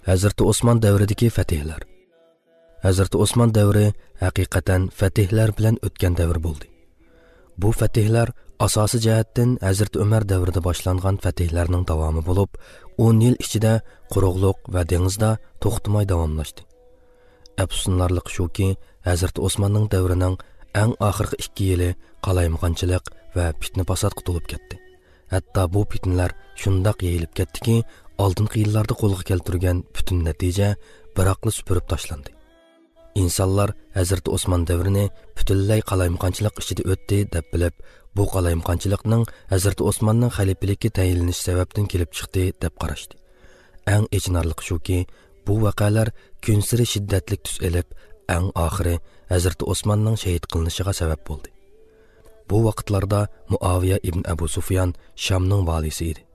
Hazreti Osman davridagi fatihlar. Hazreti Osman davri haqiqatan fatihlar bilan o'tgan davr bo'ldi. Bu fatihlar asosiy jihatdan Hazreti Umar davrida boshlangan fatihlarning davomi bo'lib, 10 yil ichida quruqliq va dengizda to'xtamay davomlashdi. Afsuslanarli shuki, Hazreti Osmanning davrining eng oxirgi 2 yili qalaymaqonchilik va fitna fasodga to'lib ketdi. Hatto bu fitnalar shundoq yeyilib ketdiki, oldingi yillarda qo'lga keltirgan butun natija biroqli supurib tashlandi. İnsanlar Hazreti Osman davrini butunlay qalaymaqonchilik ichida o'tdi deb bilib, bu qalaymaqonchilikning Hazreti Osmanning xalifalikka tayinlanish sababdan kelib chiqdi deb qarashdi. Eng echinarli shuki, bu voqealar kunsiri shiddatli tus olib, eng oxiri Hazreti Osmanning shahid qilinishiga sabab bo'ldi. Bu vaqtlarda Muaviya ibn Abu Sufyan Shamning valisi edi.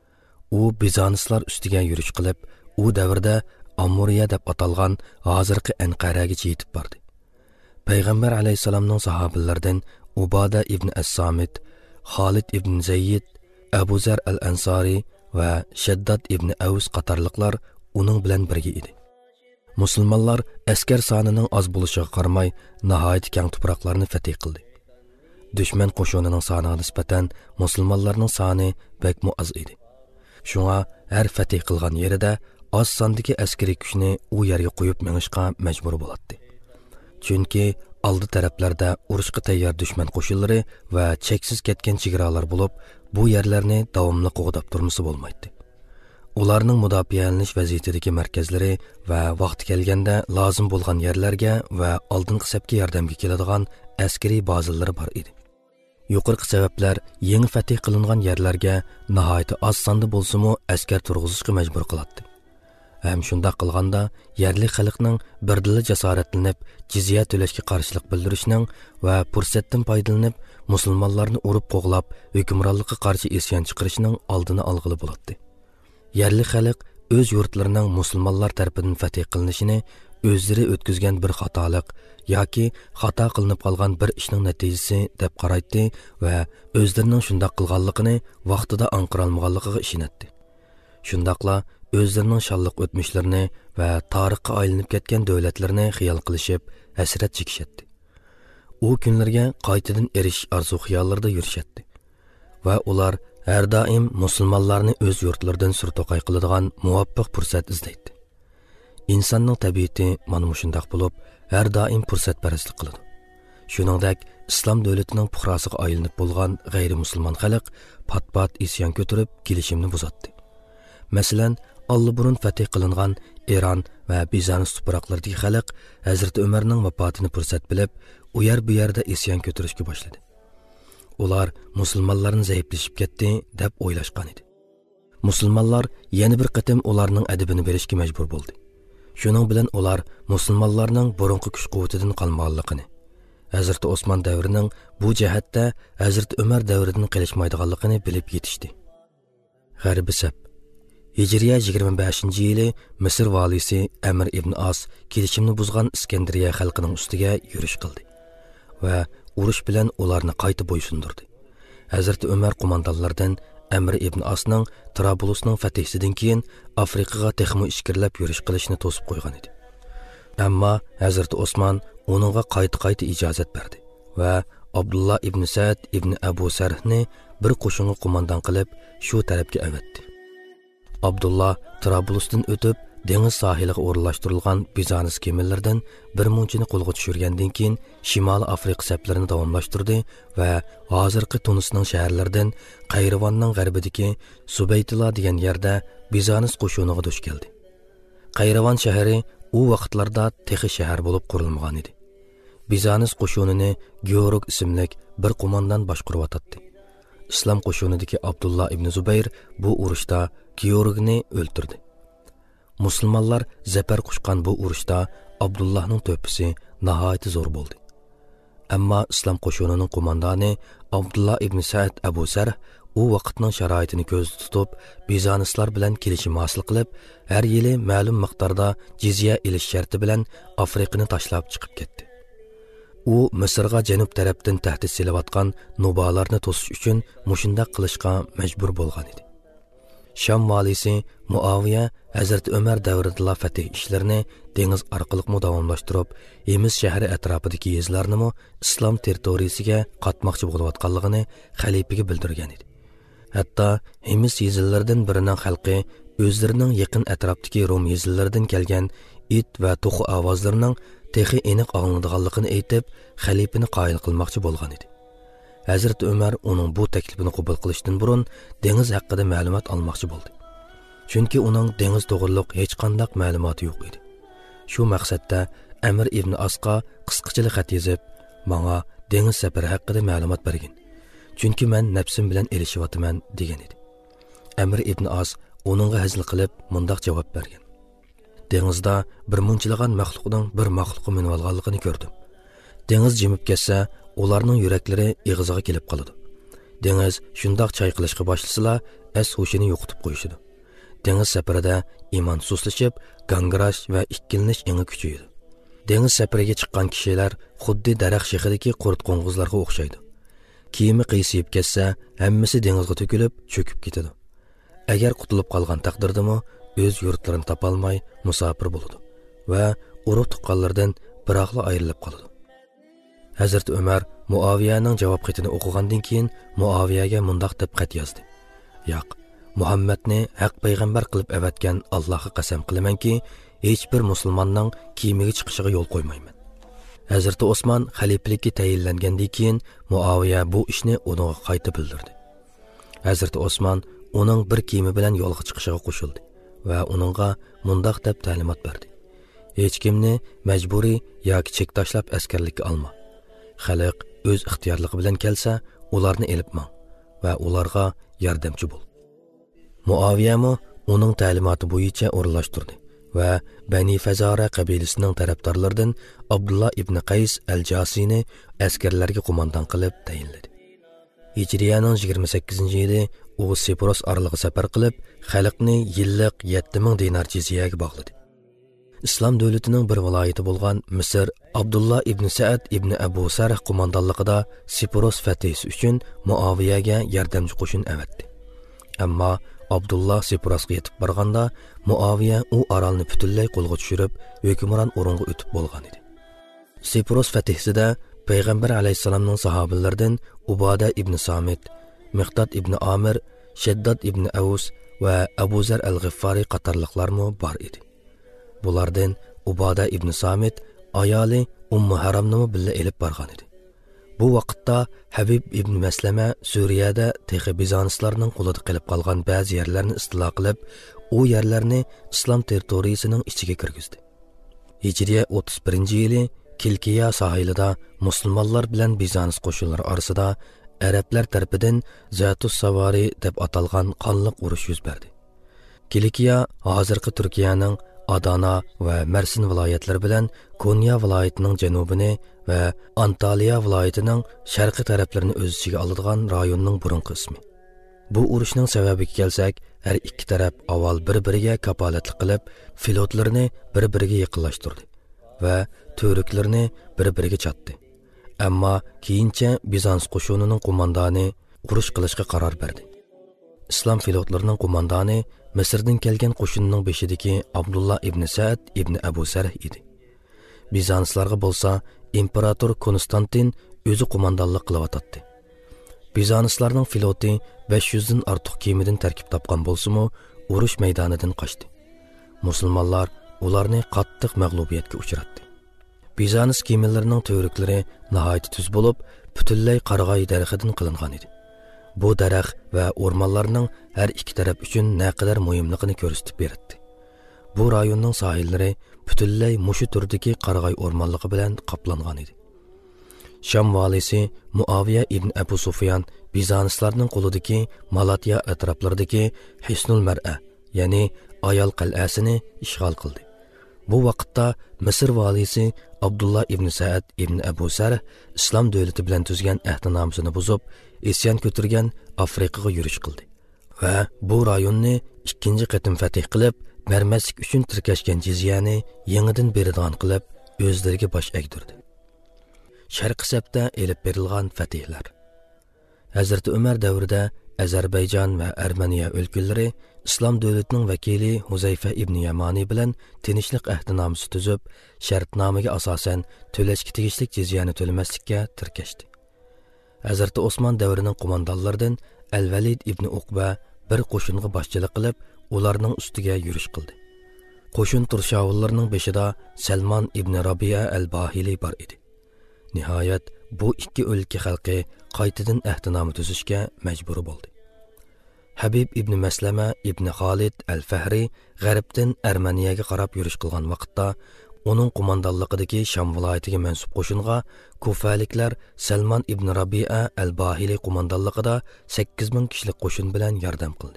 U Bizanislar ustiga yurish qilib, u davrda Amuriya deb atalgan hozirgi Anqaraga yetib bordi. Payg'ambar alayhisalomning sahobalaridan Ubada ibn As-Samit, Xolid ibn Zayd, Abu Zar al-Ansari va Shaddad ibn Aws qatorliqlar uning bilan birga edi. Musulmonlar askar sonining oz bo'lishiga qaramay, nihoyat keng tuproqlarni fath qildi. Dushman qo'shinining soniga nisbatan musulmonlarning soni bakmo oz edi. Shunga har fath qilgan yerida oz sondagi askariy kuchni u yerga qo'yib mengishga majbur bo'ladi. Chunki oldi taraflarda urushga tayyor dushman qo'shinlari va cheksiz ketgan chegaralar bo'lib, bu yerlarni davomli qo'g'dab turmasi bo'lmaydi. Ularning mudofialanish vaziyatidagi markazlari va vaqti kelganda lozim bo'lgan yerlarga va oldingi safga yordamga keladigan askariy bazalari bor edi. Yuqorqi sabablar yangi fath qilingan yerlarga nihoyat oz sonda bo'lsa-mu askar turg'izishga majbur qiladi. Ham shunday qilganda yerli xalqning birdili jasoratlanib, jizya to'lashga qarshilik bildirishning va fursatdan foydalanib musulmonlarni urib qo'g'lab, hukmronlikka qarshi isyon chiqarishning oldini olg'ili bo'ladi. Yerli xalq o'z yurtlarining musulmonlar tomonidan fath qilinishini o'zlari o'tkazgan bir xatolik yoki xato qilinib qolgan bir ishning natijasi deb qaraydi va o'zlarining shunday qilganligini vaqtida anqira olmaganligiga ishonadi. Shundaqla o'zlarining shonliq o'tmishlarini va tarixga aylanib ketgan davlatlarni xiyol qilishib, hasrat chekishadi. U kunlarga qaytadan erishish orzu-xiyollarida yurishadi va ular har doim musulmonlarni o'z yurtlaridan surtoqay qiladigan muvaffaq fursat izlaydi. İnsanning tabiati mana shunday bo'lib, har doim fursatparastlik qiladi. Shuningdek, islom davlatining puhrasiga aylanib bo'lgan g'ayri-musulmon xalq pat-pat isyon ko'tarib, kelishimni buzatdi. Masalan, Allaburun fath qilingan Eron va Bizans tuproqlaridagi xalq Hazrat Umarning vafotini fursat bilib, u yer bu yerda isyon ko'tarishga boshladi. Ular musulmonlarning zaiflashib ketdi deb o'ylashgan edi. Musulmonlar yana bir qatim ularning adabini berishga majbur bo'ldi. Shuning bilan ular musulmonlarning burunqi kuch-quvvatidan qolmaganligini, Hazrat Osman davrining bu jihatda Hazrat Umar davridan qilishmaydiganligini bilib yetishdi. G'arbiy saf Hijriya 25-yili Misr valisi Amr ibn As kelishimni buzgan Iskandariya xalqining ustiga yurish qildi va urush bilan ularni qayta bo'ysundirdi. Hazrat Umar qo'mondonlardan Amr ibn Asning Trabulusning fathisidan keyin Afrikaga texmo ishkirlab yurish qilishni to'sib qo'ygan edi. Ammo Hazrat Osman uningga qayta ijozat berdi va Abdullah ibn Sa'd ibn Abu Sarhni bir qo'shinga qo'mondon qilib shu tarafga avatdi. Abdullah Trabulusdan o'tib dengiz sohiliga o'rnashtirilgan Bizans kemalaridan bir munchini qo'lga tushirgandan keyin Shimoliy Afrika saflarini davomlashtirdi va hozirgi Tunisning shaharlaridan Qayravonning g'arbidagi Subaytila degan yerda Bizans qo'shiniga duch keldi. Qayravon shahri u vaqtlarda texi shahar bo'lib qurilmagan edi. Bizans qo'shinini Georg ismli bir qo'mondon boshqarib Islom qo'shinidagi Abdullah ibn Zubayr bu urushda Georgni o'ldirdi. Musulmonlar zafar quchgan bu urushda Abdullahning to'pisi nihoyat zo'r bo'ldi. Ammo islom qo'shinining qo'mondoni Abdullah ibn Sa'd Abu Sarh u vaqtning sharoitini ko'zda tutib, Bizanslar bilan kelishim hosil qilib, har yili ma'lum miqdorda jizya olish sharti bilan Afrikani tashlab chiqib ketdi. U Misrga janub tarafdan tahdid selayotgan nubalarni to'sish uchun mushundaq qilishga majbur bo'lgan edi. Sham valisi Muaviya Hazreti Ömer davrida fatih ishlarini dengiz orqali davomlashtirib, Hims shahri atrofidagi yezlarni islom territoriyasiga qatmoqchi bo'layotganligini xalifaga bildirgan edi. Hatto Hims yezilaridan birining xalqi o'zlarining yaqin atrofdagi Rum yezilaridan kelgan it va to'qi ovozlarining texi aniq anglanadiganligini aytib, xalifani qoyil qilmoqchi bo'lgan edi. Hazreti Ömer uning bu taklifini qabul qilishdan burun dengiz haqida ma'lumot olmoqchi bo'ldi. Chunki uning dengiz to'g'riliq hech qanday ma'lumoti yo'q edi. Shu maqsadda Amr ibn Asqa qisqachalik xat yozib, menga dengiz safari haqida ma'lumot bergin. Chunki men nafsim bilan elishyapman degan edi. Amr ibn As uningga hazil qilib mundaq javob bergan. Dengizda bir munchilagan maxluqning bir maxluqi minib olganligini ko'rdim. Dengiz jimib ketsa, ularning yuraklari ig'ziga kelib qoladi. Dengiz shundoq chayqalishga boshlasa, hushini yo'qotib qo'yishadi. Dengiz safarida iymon suslashib, gangirash va ikkilanish yangi kuchaydi. Dengiz safariga chiqqan kishilar xuddi daraxt shexidagi qurt qo'ng'izlarga o'xshaydi. Kiyimi qiyshib ketsa, hammasi dengizga to'kilib, cho'kib ketadi. Agar qutulib qolgan taqdirdami, o'z yurtlarini topolmay musofir bo'ladi va urug' tuqqanlardan biroqla ayrilib qoladi. Hazrat Ömer Muaviyaning javob xatini o'qigandan keyin Muaviyaga mundaq deb xat yozdi. Yo'q, Muhammadni haq payg'ambar qilib avatgan Allohga qasam qilamanki, hech bir musulmonning kiyimiga chiqishiga yo'l qo'ymayman. Hazrat Osman xalifalikka tayinlangandan keyin Muaviya bu ishni uningga qayta bildirdi. Hazrat Osman uning bir kiyimi bilan yo'lga chiqishiga qo'shildi va uningga mundaq deb ta'limot berdi. Hech kimni majburiy yoki chek tashlab askarlikka olma. Xalq o'z ixtiyorligi bilan kelsa, ularni elib mang va ularga yordamchi bo'l. Muaviyami uning ta'limoti bo'yicha o'rinlashtirdi va Bani Fazara qabilasining tarafdorlaridan Abdullah ibn Qays al-Jasini askarlarga qo'mondon qilib tayinladi. Hijriyaning 28-yili u Sipros orlig'i safar qilib, xalqni yillik 7000 dinar jizyaga bog'ladi. Islom davlatining bir viloyati bo'lgan Misr Abdullah ibn Sa'd ibn Abu Sarh qo'mondonligida Sipros fathisi uchun Muaviyaga yordamchi qo'shin avatdi. Ammo Abdullah Siprosga yetib borganda Muaviya u orolni butunlay qo'lga tushirib, hukmron o'ringa o'tib bo'lgan edi. Sipros fathisida Payg'ambar alayhisolamning sahobalaridan Ubada ibn Samit, Miqdad ibn Amir, Shaddad ibn Aus va Abu Zar al-G'iffari qatorliqlarmi bor edi. Bulardan Ubada ibn Samit ayoli Haramni billa elib borgan edi. Bu vaqtda Habib ibn Maslama Suriyada texi Bizanslarning qo'lida qilib qolgan ba'zi yerlarni istilo qilib, u yerlarni islom territoriyasining ichiga kirgizdi. Hijriya 31-yili Kilkiya sahilida musulmonlar bilan Bizans qo'shinlari orasida arablar tarafidan Zatus Savari deb atalgan qonliq urush yuz berdi. Kilkiya hozirgi Turkiyaning Adana va Mersin viloyatlari bilan Konya viloyatining janubini va Antaliya viloyatining sharqiy taraflarini o'z ichiga oladigan rayonning burunqi ismi. Bu urushning sababiga kelsak, har ikki taraf avval bir-biriga kapolatlik qilib, flotlarini bir-biriga yaqinlashtirdi va turklarni bir-biriga chatdi. Ammo keyincha Bizans qo'shinining qo'mondoni urush qilishga qaror berdi. Islom flotlarining qo'mondoni Misrdan kelgan qo'shinning beshidagi Abdullah ibn Sa'd ibn Abu Sarh edi. Bizanslarga bo'lsa, imperator Konstantin o'zi qo'mondonlik qilyotdi. Bizanslarning floti 500 dan ortiq kemadan tarkib topgan bo'lsa-mu, urush maydonidan qochdi. Musulmonlar ularni qattiq mag'lubiyatga uchratdi. Bizans kemalarining to'riklari nihoyat tuz bo'lib, butunlay qarag'ay daraxidan qilingan edi. Bu daraxt va o'rmonlarning har ikki taraf uchun naqadar muhimligini ko'rsatib berdi. Bu rayonning sohillari butunlay mushu turdagi qarag'ay o'rmonligi bilan qoplangan edi. Sham valisi Muaviya ibn Abu Sufyan Bizanslarning qo'lidagi Malatya atroflaridagi Hisnul Mar'a, ya'ni ayol qal'asini ishg'ol qildi. Bu vaqtda Misr valisi Abdullah ibn Sa'd ibn Abu Sarh islom davlati bilan tuzgan ahdnomasini buzib, isyon ko'targan Afrikaga yurish qildi va bu rayonni ikkinchi qatim fath qilib, bermaslik uchun tirkashgan jizyani yangidan beradigan qilib, o'zlariga bosh egdirdi. Sharqi sabda elib berilgan fathlar. Hazrat Umar davrida Ozarbayjon va Armeniya o'lkalari islom davlatining vakili Huzayfa ibn Yamani bilan tinchlik ahdnomasi tuzib, shartnomaga asosan to'lashga tegishli jizyani to'lamaslikka tirkashdi. Hazrat Osman davrining qo'mondonlaridan Al-Valid ibn Uqba bir qo'shinga boshchilik qilib, ularning ustiga yurish qildi. Qo'shin turshavullarning beshida Salman ibn Rabi'a al-Bahili bor edi. Nihoyat bu ikki o'lka xalqi qaytadan ahdnoma tuzishga majbur bo'ldi. Habib ibn Maslama ibn Khalid al-Fahri g'arbdan Armaniyaga qarab yurish qilgan vaqtda uning qo'mondonligidagi Sham viloyatiga mansub qo'shinga kufaliklar Salman ibn Rabi'a al-Bahili qo'mondonligida 8000 kishilik qo'shin bilan yordam qildi.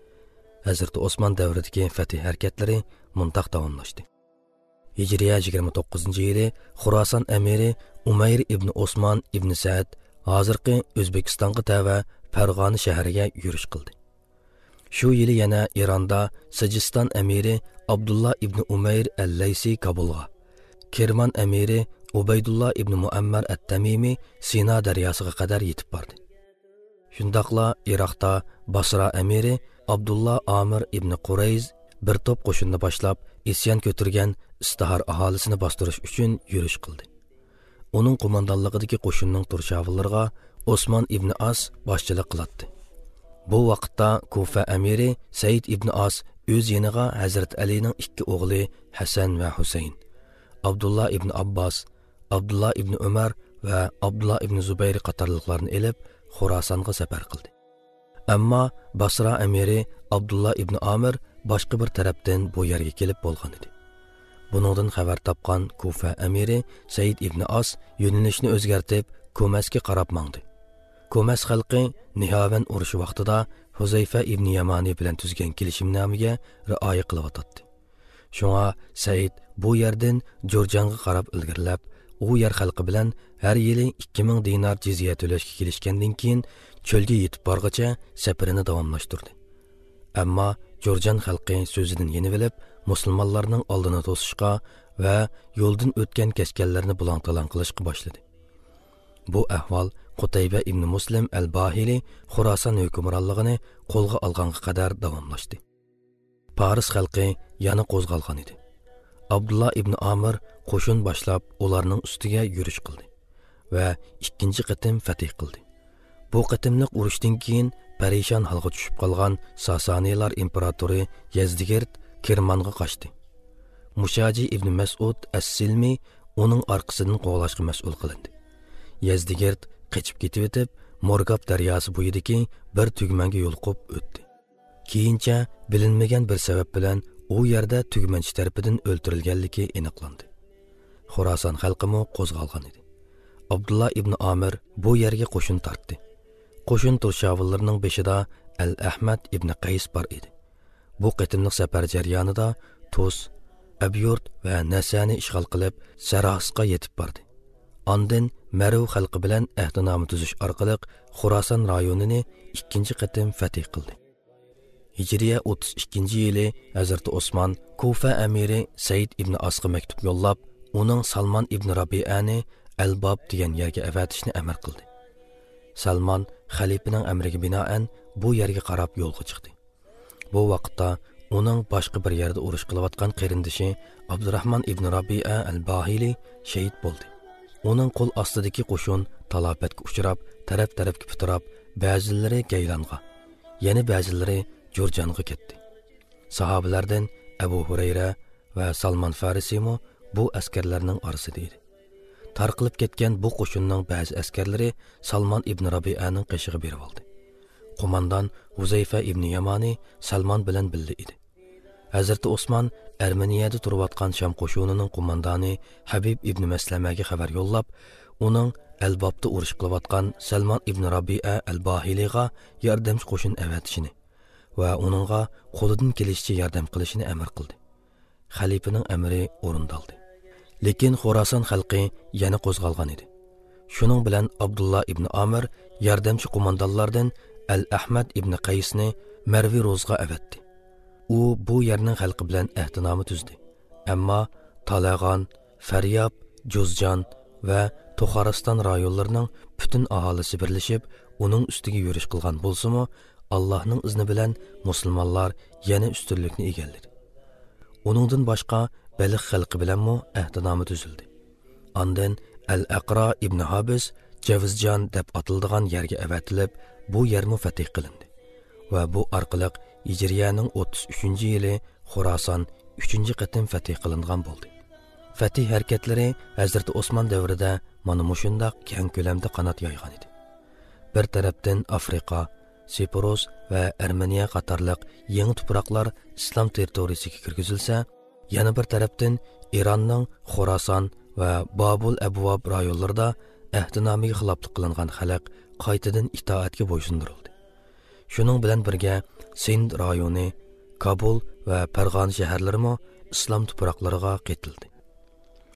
Hazrat Osman davridagi fatih harakatlari muntaq davomlashdi. Hijriya 29-yili Xuroson amiri Umayr ibn Osman ibn Sa'd hozirgi O'zbekistonga tava Farg'ona shahriga yurish qildi. Shu yili yana Ironda Sijiston amiri Abdullah ibn Umayr al-Laysi Kabulga, Kerman amiri Ubaydullah ibn Muammar at-Tamimi Sina daryosiga qadar yetib bordi. Shundaqla Iroqda Basra amiri Abdullah Amir ibn Qurayz bir to'p qo'shinni boshlab, isyon ko'targan Istihar aholisini bostirish uchun yurish qildi. Uning qo'mondonligidagi qo'shinning turshavillariga Osman ibn As boshchilik qiladi. Bu vaqtda Kufa amiri Said ibn As o'z yeniga Hazrat Alining ikki o'g'li Hasan va Husayn, Abdullah ibn Abbas, Abdullah ibn Umar va Abdullah ibn Zubayr qatorliqlarni elib Xorasonga safar qildi. Ammo Basra amiri Abdullah ibn Amir boshqa bir tarafdan bu yerga kelib bo'lgan edi. Buningdan xabar topgan Kufa amiri Said ibn As yo'nalishni o'zgartirib Komasga qarab mangdi. Komas xalqi Nihavan urushi vaqtida Huzayfa ibn Yamani bilan tuzgan kelishimnomaga rioya qilyotdi. Shunga Said bu yerdan Jorjanga qarab ilgirlab, u yer xalqi bilan har yili 2000 dinar jizya to'lashga kelishgandan keyin cho'lga yetib borgacha safarini davomlashtirdi. Ammo Jorjan xalqi so'zidan yenib olib, musulmonlarning oldini to'sishga va yo'ldan o'tgan kaskanlarni bulang-talang qilishga boshladi. Bu ahvol Qutayba ibn Muslim al-Bahili Xuroson hukmronligini qo'lga olganga qadar davomlashdi. Paris xalqi yana qo'zg'algan edi. Abdullah ibn Amir qo'shin boshlab ularning ustiga yurish qildi va ikkinchi qatim fatih qildi. Bu qatimliq urushdan keyin parishon holga tushib qolgan Sasaniyalar imperatori Yazdigerd Kirmanga qochdi. Mushaji ibn Mas'ud as-Silmi uning orqasidan qo'g'lashga mas'ul qilindi. Yazdigerd qochib ketib o'tib, Morgab daryosi bo'yidagi bir tugmanga yo'l qo'yib o'tdi. Keyincha bilinmagan bir sabab bilan u yerda tugmanchi tarafidan o'ldirilganligi aniqlandi. Xorason xalqimi qo'zg'algan edi. Abdullah ibn Amir bu yerga qo'shin tortdi. Qo'shin turshavillarining beshida Al-Ahmad ibn Qays bor edi. Bu qatimliq safar jarayonida Tus, Abyurt va Nasani ishg'ol qilib, Sarasga yetib bordi. Ondan Marv xalqi bilan ahdnoma tuzish orqali Xorason rayonini ikkinchi qatim fatih qildi. Hijriya 32-yili Hazrat Osman Kufa amiri Said ibn Asqa maktub yo'llab, uning Salman ibn Rabi'ani Al-Bab degan yerga avatishni amr qildi. Salman xalifaning amriga binoan bu yerga qarab yo'lga chiqdi. Bu vaqtda uning boshqa bir yerda urush qilayotgan qarindishi Abdurrahman ibn Rabi'a al-Bahili shahid bo'ldi. Uning qo'l ostidagi qo'shin talofatga uchrab, taraf-tarafga putirab, ba'zilari Gaylonga, yana ba'zilari Jorjanga ketdi. Sahobalardan Abu Hurayra va Salman Farisimo bu askarlarning orasida edi. Tarqilib ketgan bu qo'shinning ba'zi askarlari Salman ibn Rabi'aning qishig'i berib oldi. Qo'mondon Huzayfa ibn Yamani Salman bilan birga edi. Hazrat Osman Armeniyada turayotgan Sham qo'shinining qo'mondoni Habib ibn Maslamaga xabar yo'llab, uning Al-Babda urush qilayotgan Salman ibn Rabi'a al-Bahiliga yordamchi qo'shin avatishini va uningga qo'lidan kelishicha yordam qilishini amr qildi. Xalifaning amri o'rindaldi. Lekin Xorason xalqi yana qo'zg'algan edi. Shuning bilan Abdullah ibn Amir yordamchi qo'mondonlardan Al-Ahmad ibn Qaysni Marvi Rozga avatdi. U bu yerning xalqi bilan ahdnoma tuzdi. Ammo Talag'on, Faryab, Juzjan va To'xaraston rayonlarining butun aholisi birlashib, uning ustiga yurish qilgan bo'lsa-mu, Allohning izni bilan musulmonlar yana ustunlikni egalladi. Uningdan boshqa Baliq xalqi bilanmi ahdinoma tuzildi. Ondan Al-Aqra ibn Habis Javizjon deb atiladigan yerga avatilib, bu yermi fath qilindi va bu orqali Hijriyaning 33-yili Xorason 3-qatim fath qilingan bo'ldi. Fath harakatlari Hazrat Osman davrida mana mushundaq keng ko'lamda qanot yoygan edi. Bir tarafdan Afrika, Sipros va Armeniya qatorliq yangi tuproqlar islom territoriyasiga kirgizilsa, yana bir tarafdan Ironning Xorason va Babul Abvob rayonlarida ahdinomaga xiloflik qilingan xalq qaytadan itoatga bo'ysundirildi. Shuning bilan birga Sind rayoni, Kabul va Farg'ona shaharlarimi islom tuproqlariga qaytildi.